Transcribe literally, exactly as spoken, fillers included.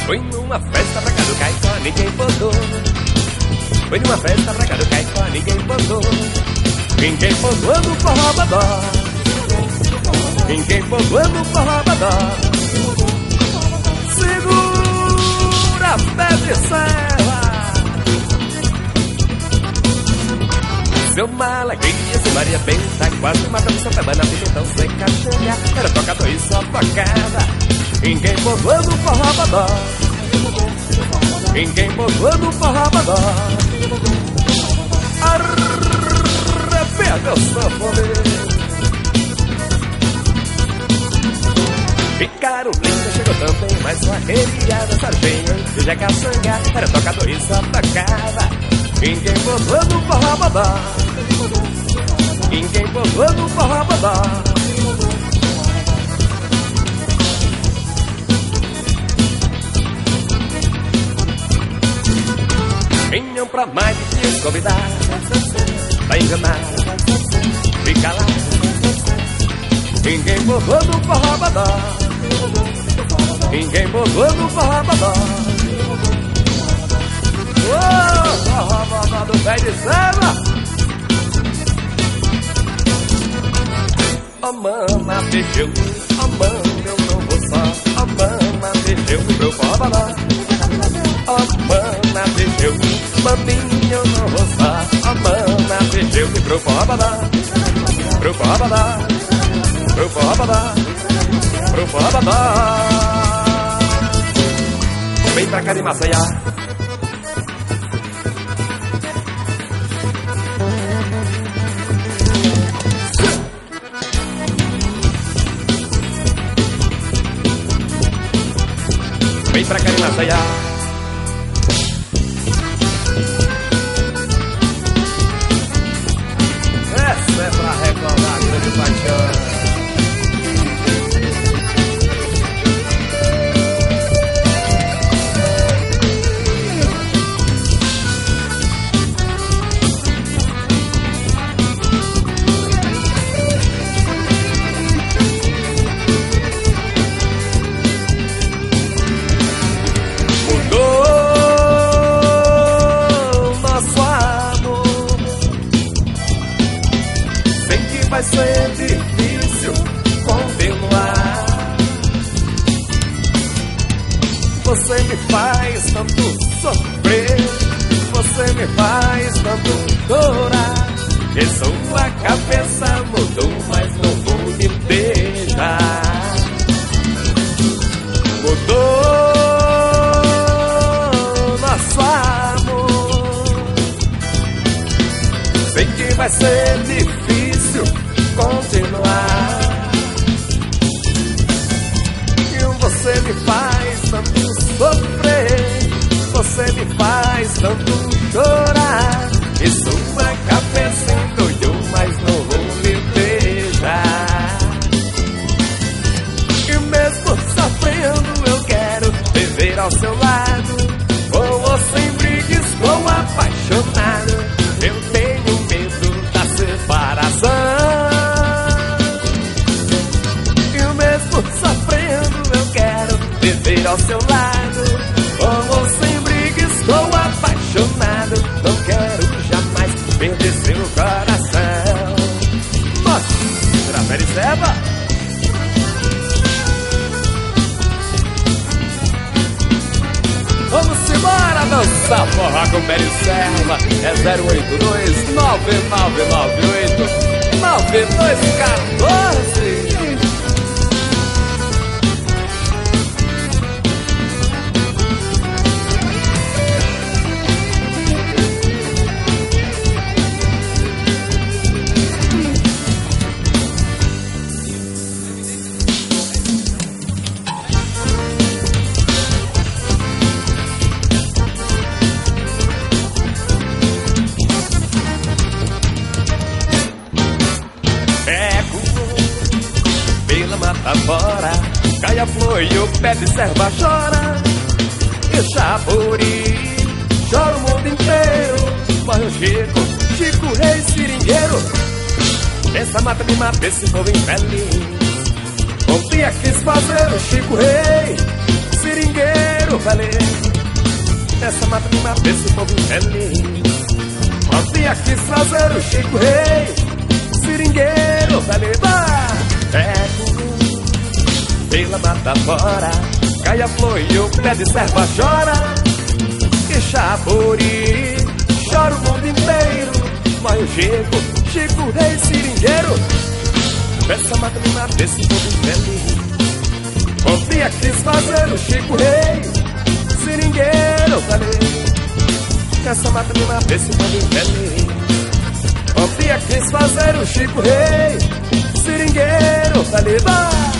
Foi numa festa pra cá do Caicó, ninguém botou. Foi numa festa pra cá do Caicó, ninguém botou. Ninguém botou no forró badó. Ninguém botou no forró badó. Segura a febre serra. Seu Malaguinha, seu Maria Benta, quase matando seu peba na vida, então sem caixinha. Era tocador e só tocava. Ninguém botou no forró badó. Ninguém botou no forró badó. Arrepia o sanfoneiro. Ficaram lindas, chegou também mais uma reviada sardinha. E já caçanga, era tocador e só tocava. Ninguém botou no forró badó. Ninguém botou no forró badó. Venham pra mais de te convidar. Vai enganar, fica lá. Ninguém botou no forró badó. Ninguém botou no forró badó. Oh, forró badó do pé de serra. Oh, mama, beijou-me. Oh, mama, eu não vou só. Oh, mama, beijou-me pro forró badó. Oh, mana, beijou-me, maminha, eu não vou só. Oh, mana, beijou-me pro forró badó. Pro forró badó. Pro forró badó. Pro forró badó. Vem pra cá de Maceiá. Vem pra cá de Maceiá. Essa é pra recordar grande paixão. Vai ser difícil continuar. Você me faz tanto sofrer. Você me faz tanto chorar. E sua cabeça mudou, mas não vou me deixar. Mudou nosso amor. Sei que vai ser difícil continuar. E você me faz tanto sofrer. Você me faz tanto chorar. E sua cabeça endoidou, mas não vou me beijar. E mesmo sofrendo eu quero viver ao seu lado. Com ou sem briga, estou apaixonado. Eu tenho medo da separação. Sofrendo eu quero viver ao seu lado. Com ou sem briga estou apaixonado. Não quero jamais perder seu coração. Mostra, Periceba. Vamos embora dançar forró com Periceba. É zero oito dois, nove nove nove oito, nove dois um quatro. Fora, cai a flor e o pé de serva chora. E Chapuri chora o mundo inteiro. Morre o Chico, Chico Rei Seringueiro. Essa mata me mata, esse povo infeliz. Um dia quis fazer o Chico Rei Seringueiro. seringueiro, velho. Essa mata me mata esse povo velho. Ontem quis fazer o Chico Rei, seringueiro, velho. É comum, pela mata fora, cai a flor e o pé de serva chora. E Xapuri, chora o mundo inteiro. Morre o Chico, Chico Rei, seringueiro. Essa mata me mata esse povo velho. Ontem quis fazer o Chico Rei, seringueiro, velho. Essa mata me mata esse povo velho. Ontem quis fazer o Chico Rei, seringueiro, velho.